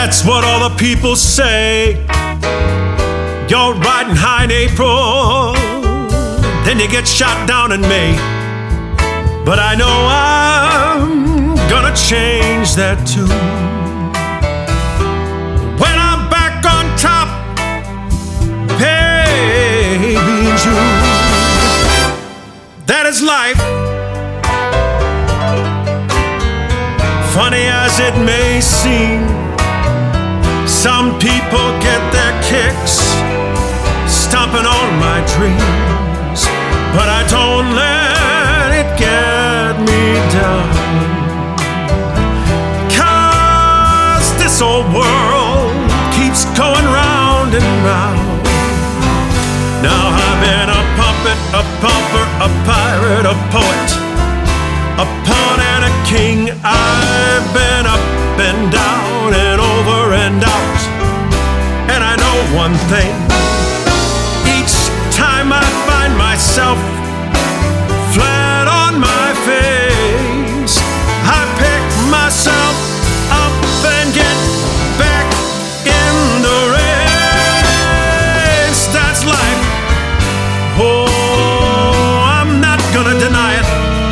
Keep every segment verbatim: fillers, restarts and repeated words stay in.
That's what all the people say. You're riding high in April, then you get shot down in May. But I know I'm gonna change that too. When I'm back on top, baby, in June. That is life. Funny as it may seem, some people get their kicks stomping on my dreams, but I don't let it get me down. 'Cause this old world keeps going round and round. Now I've been a puppet, a pumper, a pirate, a poet, a pawn and a king. I've been up and down and over and out. And I know one thing, each time I find myself flat on my face, I pick myself up and get back in the race. That's life. Oh, I'm not gonna deny it.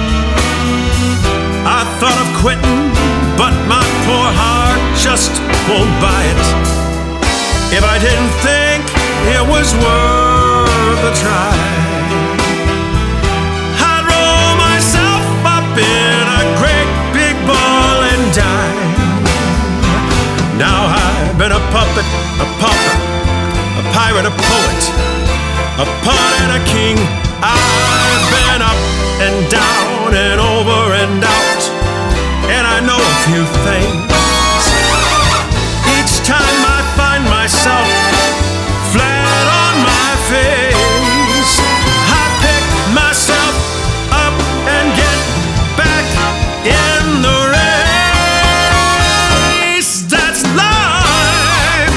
I thought of quitting, but my poor heart just won't buy it. If I didn't think it was worth a try, I'd roll myself up in a great big ball and die. Now I've been a puppet, a pauper, a pirate, a poet, a pawn and a king. I've been up and down and over and out, and I know a few things. Each time I find myself flat on my face, I pick myself up and get back in the race. That's life.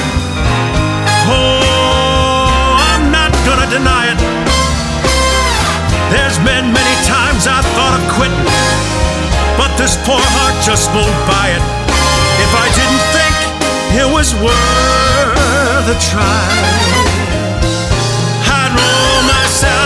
Oh, I'm not gonna deny it. There's been many times I thought of quitting, but this poor heart just won't buy it. If I didn't think it was worth a try, I'd roll myself